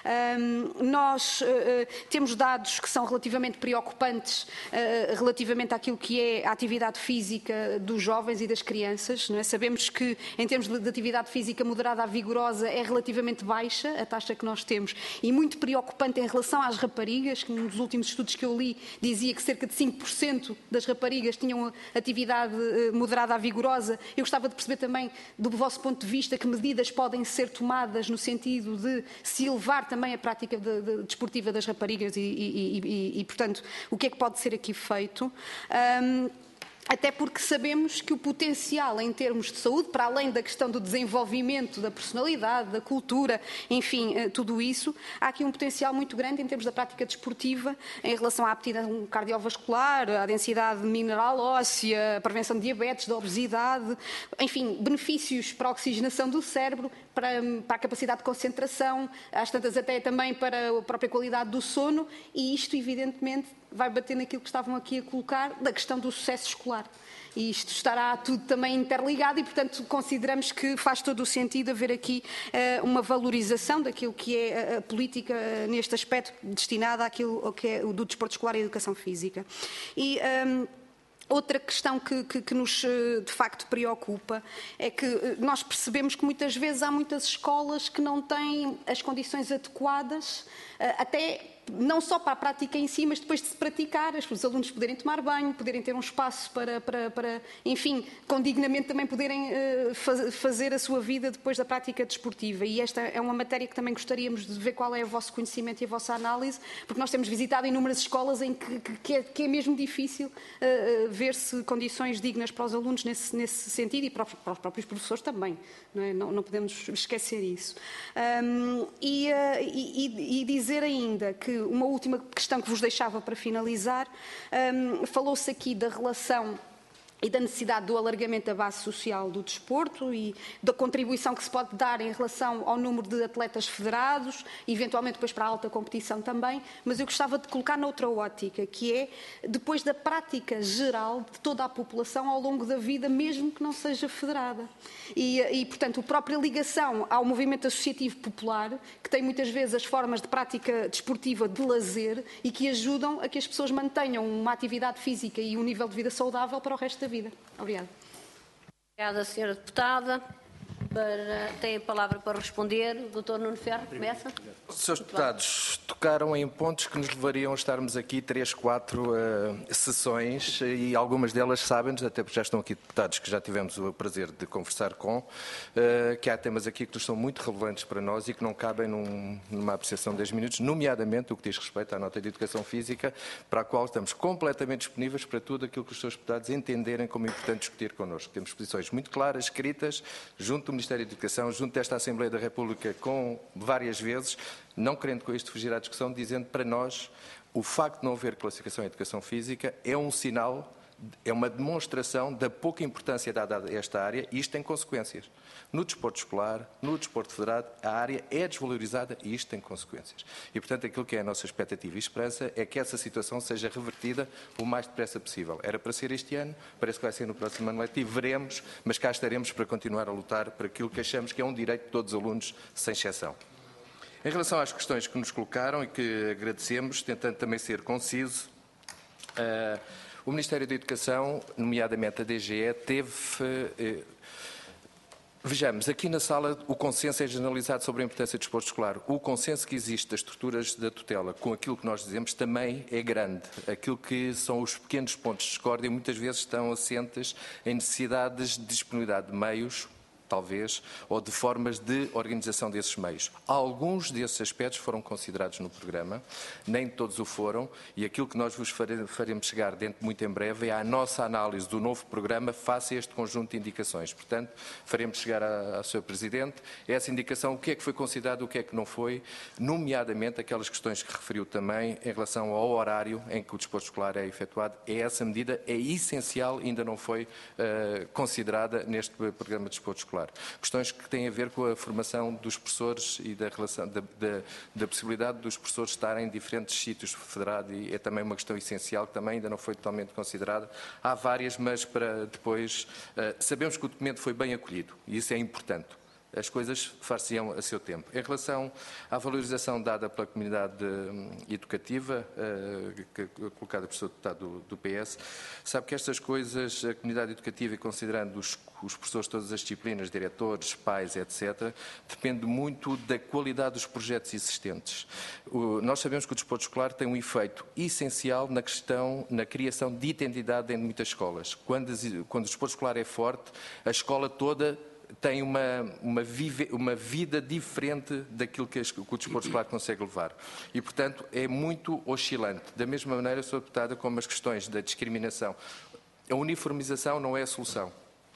Um, nós uh, temos dados que são relativamente preocupantes uh, relativamente àquilo que é a atividade física dos jovens e das crianças. Não é? Sabemos que, em termos de atividade física moderada a vigorosa, é relativamente baixa a taxa que nós temos e muito preocupante em relação às raparigas, que um dos últimos estudos que eu li dizia que cerca de cinco por cento das raparigas tinham atividade uh, moderada a vigorosa. Eu gostava de perceber também, do vosso ponto de vista, que medidas podem ser tomadas no sentido de se elevar também a prática de, de, desportiva das raparigas e, e, e, e, portanto, o que é que pode ser aqui feito? Um, Até porque sabemos que o potencial em termos de saúde, para além da questão do desenvolvimento da personalidade, da cultura, enfim, tudo isso, há aqui um potencial muito grande em termos da prática desportiva em relação à aptidão cardiovascular, à densidade mineral óssea, à prevenção de diabetes, da obesidade, enfim, benefícios para a oxigenação do cérebro, para, para a capacidade de concentração, às tantas até também para a própria qualidade do sono e isto, evidentemente, vai bater naquilo que estavam aqui a colocar da questão do sucesso escolar. E isto estará tudo também interligado e, portanto, consideramos que faz todo o sentido haver aqui uh, uma valorização daquilo que é a, a política uh, neste aspecto destinada àquilo que é o do desporto escolar e a educação física. E, um, outra questão que, que, que nos, de facto, preocupa é que nós percebemos que muitas vezes há muitas escolas que não têm as condições adequadas, até não só para a prática em si, mas depois de se praticar, os alunos poderem tomar banho, poderem ter um espaço para, para, para enfim, com dignamente também poderem uh, faz, fazer a sua vida depois da prática desportiva. E esta é uma matéria que também gostaríamos de ver qual é o vosso conhecimento e a vossa análise, porque nós temos visitado inúmeras escolas em que, que, é, que é mesmo difícil uh, ver-se condições dignas para os alunos nesse, nesse sentido e para os, para os próprios professores também. Não, é? não, não podemos esquecer isso. Um, e, uh, e, e dizer ainda que uma última questão que vos deixava para finalizar, um, falou-se aqui da relação e da necessidade do alargamento da base social do desporto e da contribuição que se pode dar em relação ao número de atletas federados, eventualmente depois para a alta competição também, mas eu gostava de colocar noutra ótica, que é depois da prática geral de toda a população ao longo da vida, mesmo que não seja federada. E, e portanto, a própria ligação ao movimento associativo popular, que tem muitas vezes as formas de prática desportiva de lazer e que ajudam a que as pessoas mantenham uma atividade física e um nível de vida saudável para o resto da vida. Obrigada. Obrigada, senhora Deputada. Para, tem a palavra para responder. O doutor Nuno Ferro, começa. senhores Deputados, tocaram em pontos que nos levariam a estarmos aqui três, quatro uh, sessões e algumas delas sabem-nos, até porque já estão aqui deputados que já tivemos o prazer de conversar com, uh, que há temas aqui que nos são muito relevantes para nós e que não cabem num, numa apreciação de dez minutos, nomeadamente o que diz respeito à nota de educação física, para a qual estamos completamente disponíveis para tudo aquilo que os senhores deputados entenderem como importante discutir connosco. Temos posições muito claras, escritas, junto do Ministério da Educação, junto desta Assembleia da República, com várias vezes, não querendo com isto fugir à discussão, dizendo para nós o facto de não haver classificação em educação física é um sinal, é uma demonstração da pouca importância dada a esta área e isto tem consequências. No desporto escolar, no desporto federado, a área é desvalorizada e isto tem consequências. E, portanto, aquilo que é a nossa expectativa e esperança é que essa situação seja revertida o mais depressa possível. Era para ser este ano, parece que vai ser no próximo ano letivo, veremos, mas cá estaremos para continuar a lutar por aquilo que achamos que é um direito de todos os alunos, sem exceção. Em relação às questões que nos colocaram e que agradecemos, tentando também ser conciso, uh, o Ministério da Educação, nomeadamente a D G E, teve... Uh, Vejamos, aqui na sala o consenso é generalizado sobre a importância do desporto escolar. O consenso que existe das estruturas da tutela com aquilo que nós dizemos também é grande. Aquilo que são os pequenos pontos de discórdia muitas vezes estão assentes em necessidades de disponibilidade de meios, talvez, ou de formas de organização desses meios. Alguns desses aspectos foram considerados no programa, nem todos o foram, e aquilo que nós vos faremos chegar dentro de muito em breve é a nossa análise do novo programa face a este conjunto de indicações. Portanto, faremos chegar ao senhor Presidente essa indicação, o que é que foi considerado, o que é que não foi, nomeadamente aquelas questões que referiu também em relação ao horário em que o desporto escolar é efetuado. É essa medida, é essencial, ainda não foi uh, considerada neste programa de desporto escolar. Questões que têm a ver com a formação dos professores e da, relação, da, da, da possibilidade dos professores estarem em diferentes sítios federados, e é também uma questão essencial que também ainda não foi totalmente considerada. Há várias, mas para depois uh, sabemos que o documento foi bem acolhido e isso é importante. As coisas far-se-ão a seu tempo. Em relação à valorização dada pela comunidade educativa, uh, colocada pelo senhor deputado do, do P S, sabe que estas coisas, a comunidade educativa, e considerando os, os professores de todas as disciplinas, diretores, pais, etcétera, depende muito da qualidade dos projetos existentes. O, nós sabemos que o desporto escolar tem um efeito essencial na questão, na criação de identidade em muitas escolas. Quando, quando o desporto escolar é forte, a escola toda tem uma, uma, vive, uma vida diferente daquilo que, as, que o desporto escolar consegue levar. E, portanto, é muito oscilante. Da mesma maneira, sou deputada, como as questões da discriminação. A uniformização não é a solução.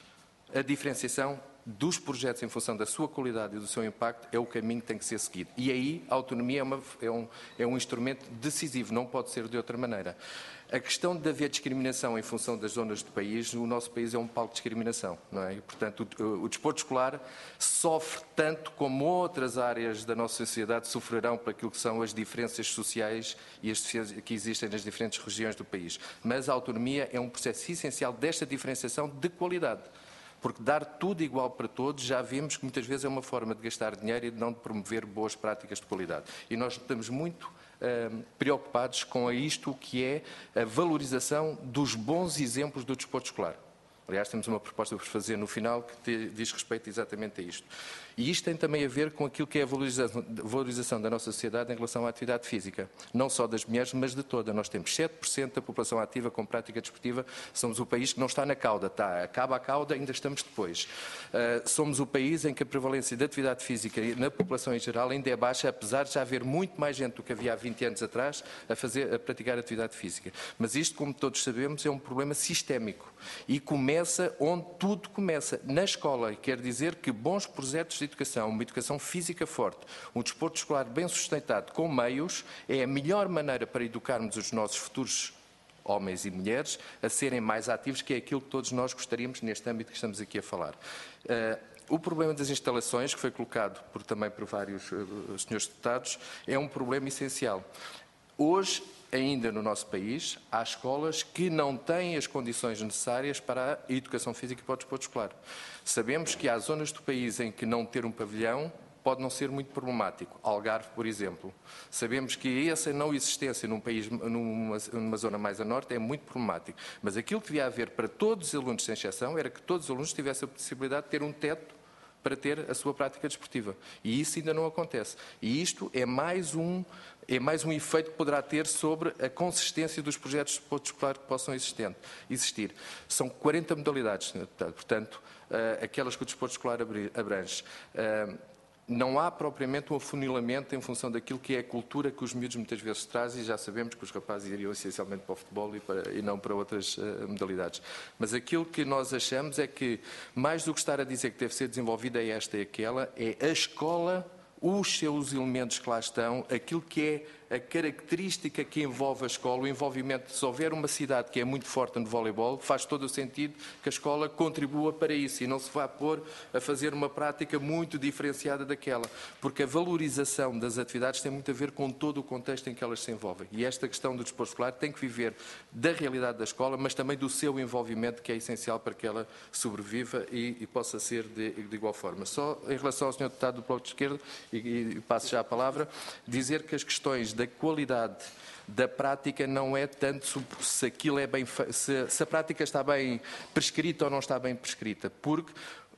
A diferenciação dos projetos em função da sua qualidade e do seu impacto é o caminho que tem que ser seguido. E aí a autonomia é, uma, é, um, é um instrumento decisivo, não pode ser de outra maneira. A questão de haver discriminação em função das zonas do país, o nosso país é um palco de discriminação, não é? E, portanto, o, o desporto escolar sofre tanto como outras áreas da nossa sociedade sofrerão para aquilo que são as diferenças sociais e as diferenças que existem nas diferentes regiões do país. Mas a autonomia é um processo essencial desta diferenciação de qualidade. Porque dar tudo igual para todos, já vimos que muitas vezes é uma forma de gastar dinheiro e de não de promover boas práticas de qualidade. E nós estamos muito uh, preocupados com isto que é a valorização dos bons exemplos do desporto escolar. Aliás, temos uma proposta para fazer no final que te, diz respeito exatamente a isto. E isto tem também a ver com aquilo que é a valorização, valorização da nossa sociedade em relação à atividade física. Não só das mulheres, mas de toda. Nós temos sete por cento da população ativa com prática desportiva. Somos o país que não está na cauda. Está, acaba a cauda, ainda estamos depois. Uh, somos o país em que a prevalência da atividade física na população em geral ainda é baixa, apesar de já haver muito mais gente do que havia há vinte anos atrás a, fazer, a praticar atividade física. Mas isto, como todos sabemos, é um problema sistémico. E começa onde tudo começa, na escola. E quer dizer que bons projetos de educação, uma educação física forte, um desporto escolar bem sustentado com meios, é a melhor maneira para educarmos os nossos futuros homens e mulheres a serem mais ativos, que é aquilo que todos nós gostaríamos neste âmbito que estamos aqui a falar. Uh, O problema das instalações, que foi colocado por, também por vários uh, senhores deputados, é um problema essencial. Hoje, ainda no nosso país, há escolas que não têm as condições necessárias para a educação física e para o desporto escolar. Sabemos que há zonas do país em que não ter um pavilhão pode não ser muito problemático. Algarve, por exemplo. Sabemos que essa não existência num país, numa, numa zona mais a norte é muito problemático. Mas aquilo que devia haver para todos os alunos, sem exceção, era que todos os alunos tivessem a possibilidade de ter um teto para ter a sua prática desportiva. E isso ainda não acontece. E isto é mais um, é mais um efeito que poderá ter sobre a consistência dos projetos de desporto escolar que possam existir. São quarenta modalidades, senhor Deputado. Portanto, uh, aquelas que o desporto escolar abrange. Uh, Não há propriamente um afunilamento em função daquilo que é a cultura que os miúdos muitas vezes trazem, e já sabemos que os rapazes iriam essencialmente para o futebol e, para, e não para outras uh, modalidades. Mas aquilo que nós achamos é que, mais do que estar a dizer que deve ser desenvolvida esta e aquela, é a escola, os seus elementos que lá estão, aquilo que é a característica que envolve a escola, o envolvimento. Se houver uma cidade que é muito forte no voleibol, faz todo o sentido que a escola contribua para isso e não se vá pôr a fazer uma prática muito diferenciada daquela, porque a valorização das atividades tem muito a ver com todo o contexto em que elas se envolvem. E esta questão do desporto escolar tem que viver da realidade da escola, mas também do seu envolvimento, que é essencial para que ela sobreviva e, e possa ser de, de igual forma. Só em relação ao senhor deputado do Bloco de Esquerda, e, e passo já a palavra, dizer que as questões da qualidade da prática não é tanto se aquilo é bem se, se a prática está bem prescrita ou não está bem prescrita, porque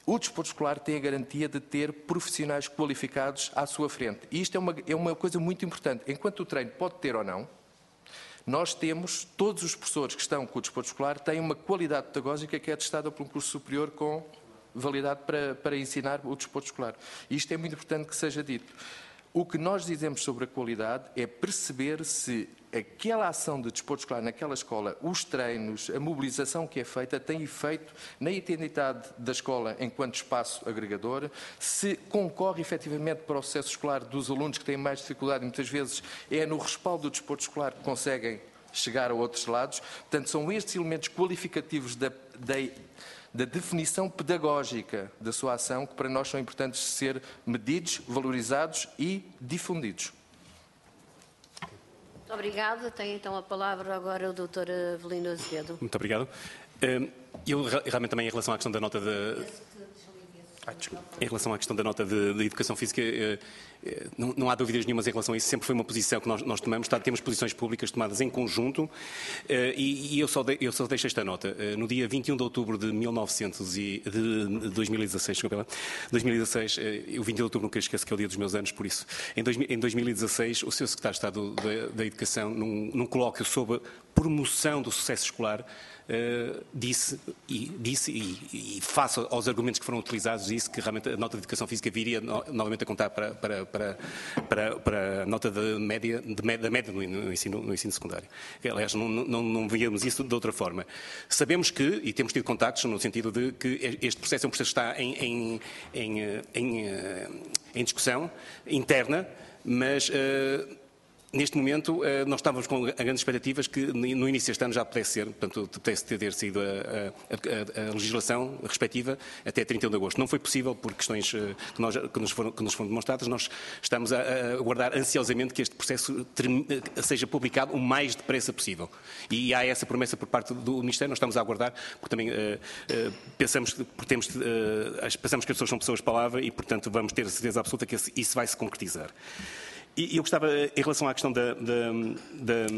o desporto escolar tem a garantia de ter profissionais qualificados à sua frente. E isto é uma, é uma coisa muito importante. Enquanto o treino pode ter ou não, nós temos, todos os professores que estão com o desporto escolar têm uma qualidade pedagógica que é atestada por um curso superior com validade para, para ensinar o desporto escolar. E isto é muito importante que seja dito. O que nós dizemos sobre a qualidade é perceber se aquela ação de desporto escolar naquela escola, os treinos, a mobilização que é feita, tem efeito na identidade da escola enquanto espaço agregador, se concorre efetivamente para o sucesso escolar dos alunos que têm mais dificuldade, e muitas vezes é no respaldo do desporto escolar que conseguem chegar a outros lados. Portanto, são estes elementos qualificativos da, da da definição pedagógica da sua ação, que para nós são importantes ser medidos, valorizados e difundidos. Muito obrigada. Tem então a palavra agora o doutor Avelino Azevedo. Muito obrigado. Eu realmente também em relação à questão da nota de... Ah, em relação à questão da nota de, de educação física, eh, eh, não, não há dúvidas nenhumas em relação a isso. Sempre foi uma posição que nós, nós tomamos. Tá, temos posições públicas tomadas em conjunto eh, e, e eu, só de, eu só deixo esta nota. Eh, no dia vinte e um de outubro de mil e novecentos e de, de dois mil e dezasseis, desculpa, dois mil e dezasseis, eh, o vinte de outubro nunca esqueço que é o dia dos meus anos, por isso. Em, dois, em dois mil e dezasseis, o seu secretário de Estado da, da Educação, num, num colóquio sobre promoção do sucesso escolar, Uh, disse, e, disse e, e face aos argumentos que foram utilizados, disse que realmente a nota de educação física viria no, novamente a contar para, para, para, para, para a nota de média, de média, da média no, no, ensino, no ensino secundário. Aliás, não, não, não víamos isso de outra forma. Sabemos que, e temos tido contactos no sentido de que este processo é um processo que está em, em, em, em, em discussão interna, mas... Uh, Neste momento, nós estávamos com grandes expectativas que no início deste ano já pudesse ser, portanto, pudesse ter sido a, a, a, a legislação respectiva até trinta e um de agosto. Não foi possível por questões que, nós, que, nos, foram, que nos foram demonstradas. Nós estamos a, a aguardar ansiosamente que este processo termine, seja publicado o mais depressa possível. E há essa promessa por parte do Ministério, nós estamos a aguardar, porque também uh, uh, pensamos, porque temos, uh, pensamos que as pessoas são pessoas de palavra e, portanto, vamos ter a certeza absoluta que isso vai se concretizar. E eu gostava, em relação à questão da, da, da,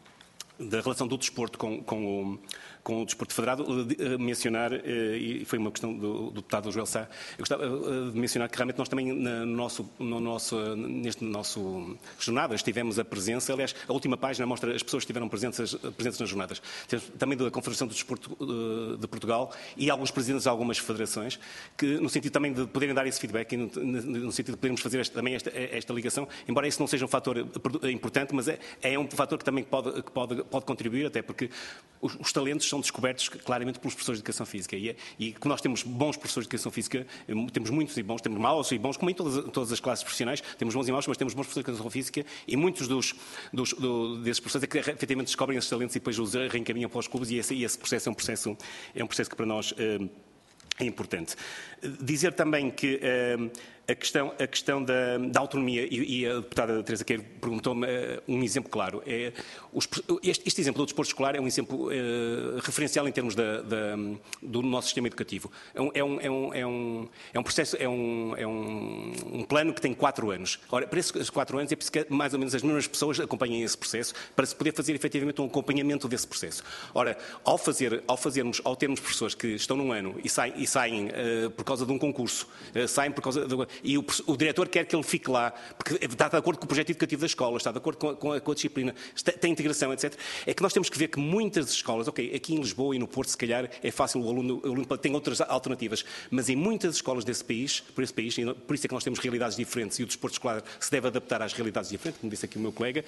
da relação do desporto com, com, o, com o desporto federado, de mencionar, e foi uma questão do, do deputado Joel Sá, eu gostava de mencionar que realmente nós também, no nosso, no nosso, neste nosso jornadas, tivemos a presença, aliás, a última página mostra as pessoas que estiveram presentes, presentes nas jornadas. Temos também da Confederação do Desporto de Portugal e alguns presidentes de algumas federações, que no sentido também de poderem dar esse feedback e no, no sentido de podermos fazer esta, também esta, esta ligação, embora isso não seja um fator importante, mas é, é um fator que também pode, que pode, pode contribuir, até porque os, os talentos são descobertos claramente pelos professores de educação física e, e que nós temos bons professores de educação física, temos muitos e bons, temos maus e bons, como em todas, todas as classes profissionais, temos bons e maus, mas temos bons professores de educação física e muitos dos, dos, do, desses professores é que efetivamente descobrem esses talentos e depois os reencaminham para os clubes e esse, e esse processo é um processo, é um processo que para nós é, é importante. Dizer também que uh, a questão, a questão da, da autonomia, e, e a deputada Teresa Queiro perguntou-me uh, um exemplo claro. É, os, este, este exemplo do desporto escolar é um exemplo uh, referencial em termos da, da, do nosso sistema educativo. É um, é um, é um, é um, é um processo, é, um, é um, um plano que tem quatro anos. Ora, para esses quatro anos é preciso que mais ou menos as mesmas pessoas acompanhem esse processo para se poder fazer efetivamente um acompanhamento desse processo. Ora, ao, fazer, ao, fazermos, ao termos pessoas que estão num ano e saem, e saem uh, por causa de um concurso, uh, saem por causa de, e o, o diretor quer que ele fique lá, porque está de acordo com o projeto educativo da escola, está de acordo com a, com a, com a disciplina, está, tem integração, etcétera. É que nós temos que ver que muitas escolas, ok, aqui em Lisboa e no Porto, se calhar é fácil, o aluno, o aluno tem outras alternativas, mas em muitas escolas desse país, por esse país, por isso é que nós temos realidades diferentes e o desporto escolar se deve adaptar às realidades diferentes, como disse aqui o meu colega.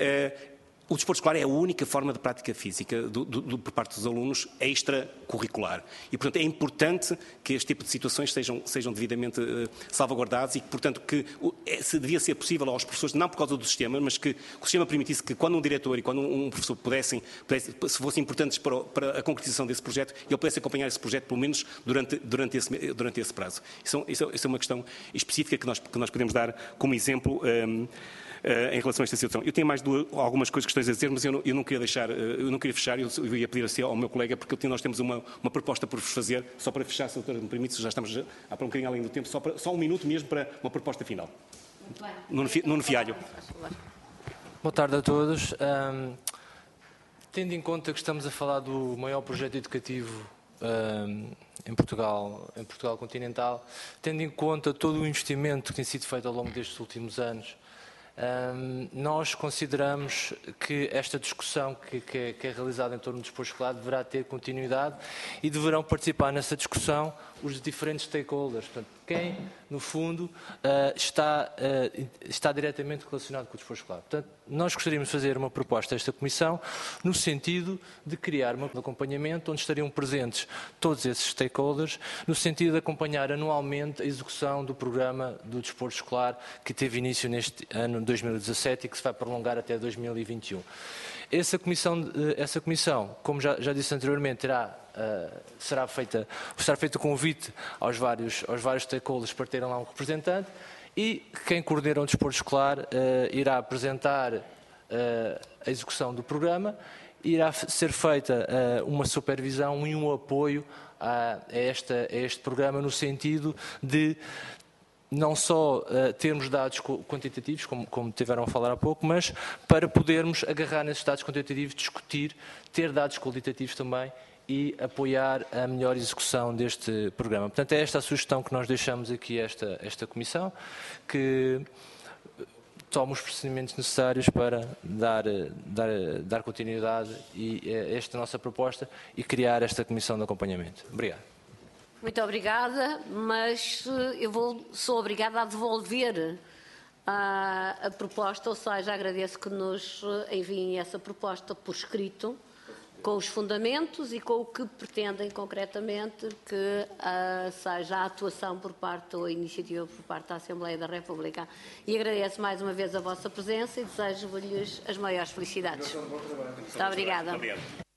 Uh, O desporto escolar é a única forma de prática física do, do, do, por parte dos alunos extracurricular. E, portanto, é importante que este tipo de situações sejam, sejam devidamente uh, salvaguardados e que, portanto, que uh, se devia ser possível aos professores, não por causa do sistema, mas que, que o sistema permitisse que quando um diretor e quando um professor pudessem, pudessem se fossem importantes para, o, para a concretização desse projeto, ele pudesse acompanhar esse projeto, pelo menos, durante, durante, esse, durante esse prazo. Isso, isso, isso é uma questão específica que nós, que nós podemos dar como exemplo um, Uh, em relação a esta situação. Eu tenho mais duas, algumas coisas, questões a dizer, mas eu não, eu não queria deixar, uh, eu não queria fechar, eu, eu ia pedir assim ao meu colega, porque eu, nós temos uma, uma proposta por vos fazer, só para fechar, se o doutor me permite, já estamos há para um bocadinho além do tempo, só, para, só um minuto mesmo para uma proposta final. Muito bem. Nuno, Nuno Fialho. Boa tarde a todos. Um, tendo em conta que estamos a falar do maior projeto educativo uh, em Portugal, em Portugal continental, tendo em conta todo o investimento que tem sido feito ao longo destes últimos anos. Um, nós consideramos que esta discussão que, que, é, que é realizada em torno do desporto escolar deverá ter continuidade e deverão participar nessa discussão os diferentes stakeholders. Portanto, quem, no fundo, uh, está, uh, está diretamente relacionado com o desporto escolar. Portanto, nós gostaríamos de fazer uma proposta a esta Comissão no sentido de criar um acompanhamento onde estariam presentes todos esses stakeholders, no sentido de acompanhar anualmente a execução do programa do desporto escolar que teve início neste ano dois mil e dezassete e que se vai prolongar até dois mil e vinte e um. Essa comissão, essa comissão como já, já disse anteriormente, terá, uh, será, feita, será feito o convite aos vários, aos vários stakeholders para terem lá um representante e quem coordena o desporto escolar uh, irá apresentar uh, a execução do programa, irá ser feita uh, uma supervisão e um apoio a, a, esta, a este programa no sentido de não só uh, termos dados quantitativos, como, como tiveram a falar há pouco, mas para podermos agarrar nesses dados quantitativos, discutir, ter dados qualitativos também e apoiar a melhor execução deste programa. Portanto, é esta a sugestão que nós deixamos aqui a esta, esta Comissão, que tome os procedimentos necessários para dar, dar, dar continuidade a esta nossa proposta e criar esta Comissão de acompanhamento. Obrigado. Muito obrigada, mas eu vou, sou obrigada a devolver a, a proposta, ou seja, agradeço que nos enviem essa proposta por escrito, com os fundamentos e com o que pretendem concretamente que uh, seja a atuação por parte ou a iniciativa por parte da Assembleia da República. E agradeço mais uma vez a vossa presença e desejo-lhes as maiores felicidades. Muito obrigada.